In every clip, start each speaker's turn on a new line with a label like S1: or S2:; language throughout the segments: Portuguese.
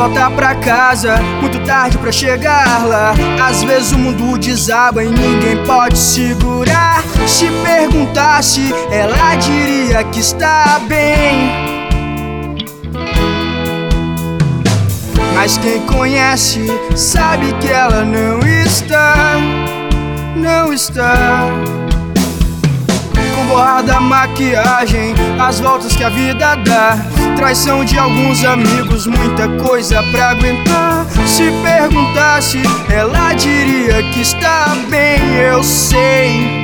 S1: volta pra casa, muito tarde pra chegar lá. Às vezes o mundo desaba e ninguém pode segurar. Se perguntasse, ela diria que está bem. Mas quem conhece sabe que ela não está. Com borrada, maquiagem, as voltas que a vida dá, traição de alguns amigos, muita coisa pra aguentar. Se perguntasse, ela diria que está bem, eu sei.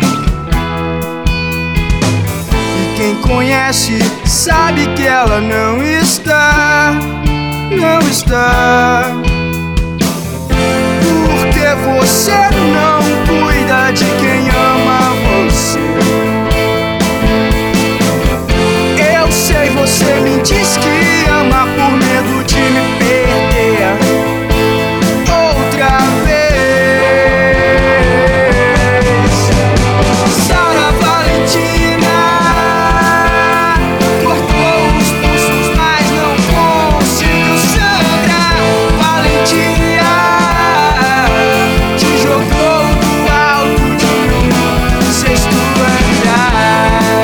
S1: E quem conhece sabe que ela não está. Porque você não cuida de quem ama você. Eu sei, você me diz que ama por medo de me perder outra vez. Sara Valentina cortou os pulsos, mas não conseguiu sangrar. Valentina te jogou do alto de um sexto andar.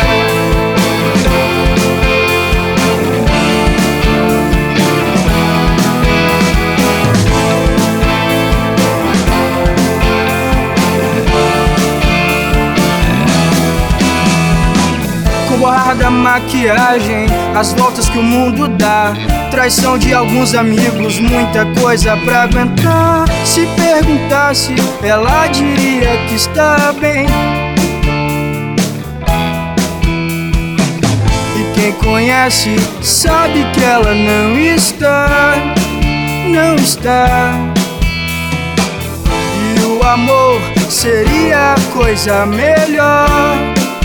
S1: Com borrada, maquiagem, as voltas que o mundo dá, traição de alguns amigos, muita coisa pra aguentar. Se perguntasse, ela diria que está bem. E quem conhece sabe que ela não está. E o amor seria a coisa melhor.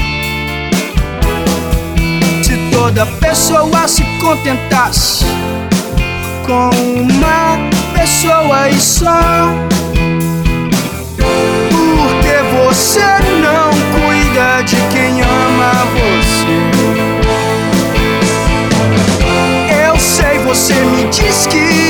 S1: Toda pessoa se contentasse com uma pessoa e só. Porque você não cuida de quem ama você. Eu sei, você me diz que